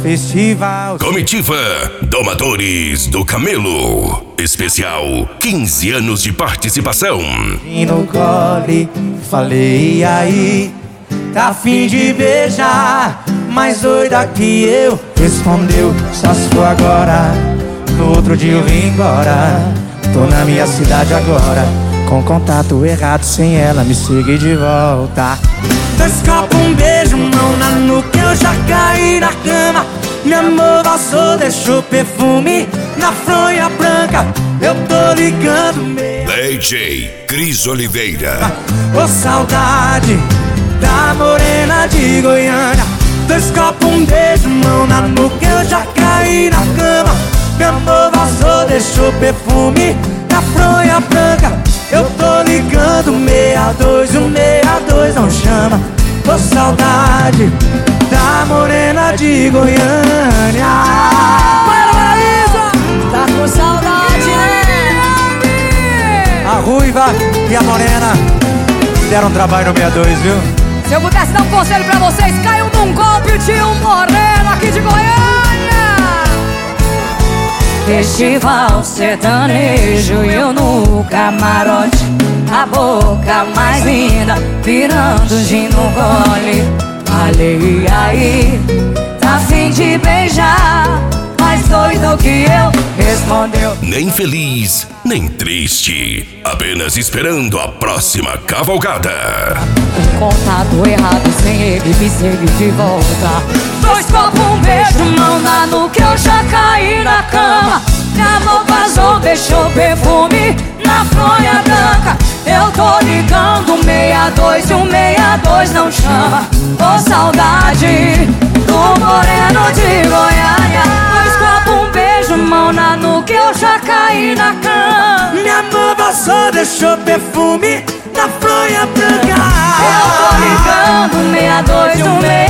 festival. Comitiva Domadores do Camelo. Especial 15 anos de participação. E no cole, falei, e aí? Tá a fim de beijar? Mais doida que eu. Respondeu, só se for agora. No outro dia eu vim embora. Tô na minha cidade agora, com contato errado, sem ela me siga de volta. 2 copos, um beijo, mão na nuca, eu já caí na cama. Meu amor passou, deixou perfume na fronha branca. Eu tô ligando meia. DJ Cris Oliveira. Ô saudade da morena de Goiânia. 2 copos, um beijo, mão na nuca, eu já caí na cama. Meu amor vazou, deixou perfume na fronha branca. Eu tô ligando 62, o 62 não chama. Tô saudade da morena de Goiânia. Para, Isa! Tá com saudade, né? A Ruiva e a Morena deram trabalho no 62, viu? Se eu pudesse dar um conselho pra vocês, caiam num golpe de um moreno aqui de Goiânia. Festival sertanejo e eu no camarote, a boca mais linda, virando gin no gole. Falei, aí, tá a fim de beijar? Mais doido que eu, respondeu. Nem feliz, nem triste, apenas esperando a próxima cavalgada. Contato errado, sem ele me segue de volta. 2 copos, um beijo, mão na nuca, eu já caí na cama. Meu amor vazou, deixou perfume na fronha branca. Eu tô ligando 62 e o 62 não chama. Ô saudade do moreno de Goiânia. 2 copos, um beijo, mão na nuca, eu já caí na cama. Minha mão vazou, deixou perfume na fronha branca. Eu tô ligando 62 e o 62